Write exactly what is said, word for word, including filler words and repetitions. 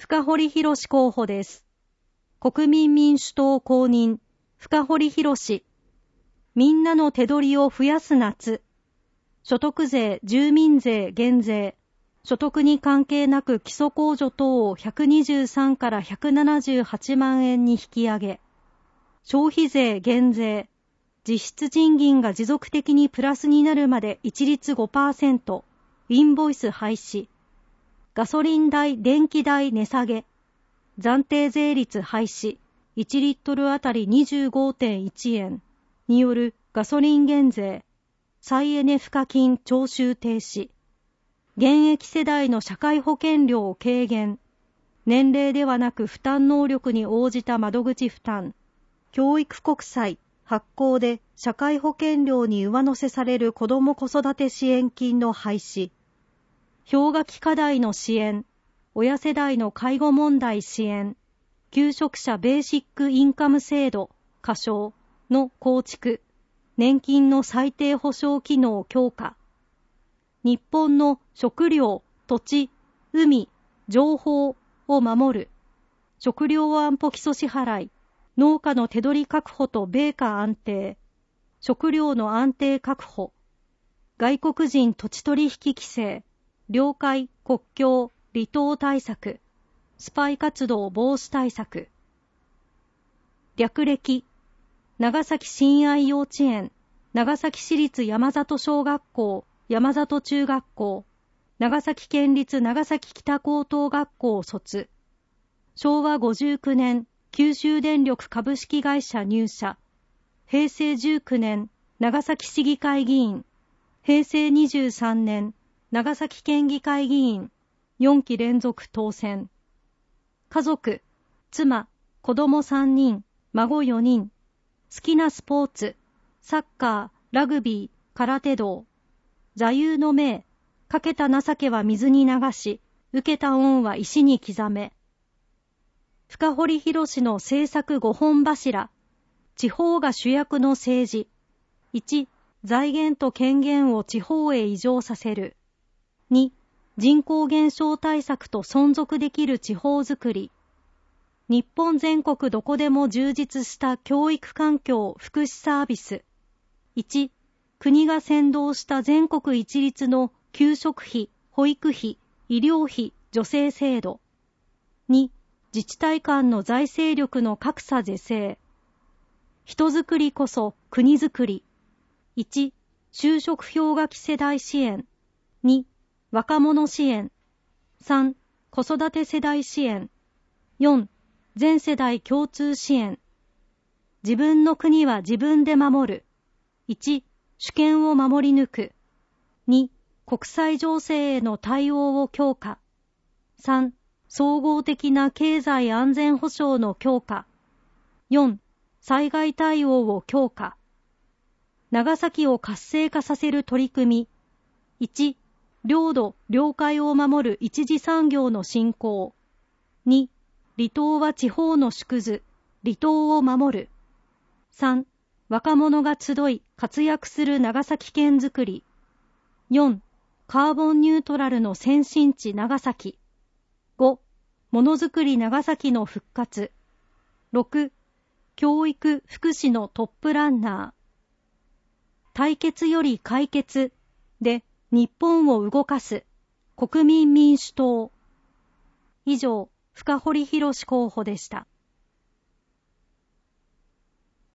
深堀博候補です。国民民主党公認、深堀博。みんなの手取りを増やす夏。所得税、住民税減税。所得に関係なく基礎控除等をひゃくにじゅうさんからひゃくななじゅうはちまんえんに引き上げ。消費税減税。実質賃金が持続的にプラスになるまで一律 ごパーセント。インボイス廃止。ガソリン代、電気代値下げ。暫定税率廃止。いちリットルあたり にじゅうごてんいちえんによるガソリン減税。再エネ賦課金徴収停止。現役世代の社会保険料を軽減。年齢ではなく負担能力に応じた窓口負担。教育国債発行で社会保険料に上乗せされる子ども子育て支援金の廃止。氷河期課題の支援。親世代の介護問題支援。求職者ベーシックインカム制度仮称の構築。年金の最低保障機能強化。日本の食料、土地、海、情報を守る。食料安保基礎支払い。農家の手取り確保と米価安定。食料の安定確保。外国人土地取引規制。領海、国境、離島対策。スパイ活動防止対策。略歴。長崎親愛幼稚園、長崎市立山里小学校、山里中学校、長崎県立長崎北高等学校卒。しょうわごじゅうきゅうねん、九州電力株式会社入社。へいせいじゅうきゅうねん、長崎市議会議員。へいせいにじゅうさんねん、長崎県議会議員。よんき連続当選。家族、妻、子供さんにん、孫よにん。好きなスポーツ、サッカー、ラグビー、空手道。座右の銘、かけた情けは水に流し、受けた恩は石に刻め。深堀博の政策ごほん柱。地方が主役の政治。いち、財源と権限を地方へ移譲させる。に、人口減少対策と存続できる地方づくり。日本全国どこでも充実した教育環境福祉サービス。いち、国が先導した全国一律の給食費、保育費、医療費、助成制度。に、自治体間の財政力の格差是正。人づくりこそ国づくり。いち、就職氷河期世代支援。に、若者支援。さん、子育て世代支援。よん、全世代共通支援。自分の国は自分で守る。いち、主権を守り抜く。に、国際情勢への対応を強化。さん、総合的な経済安全保障の強化。よん、災害対応を強化。長崎を活性化させる取り組み。いち、領土、領海を守る一次産業の振興。に、離島は地方の縮図、離島を守る。さん、若者が集い活躍する長崎県づくり。よん、カーボンニュートラルの先進地長崎。ご、ものづくり長崎の復活。ろく、教育福祉のトップランナー。対決より解決で日本を動かす国民民主党。以上、深堀博候補でした。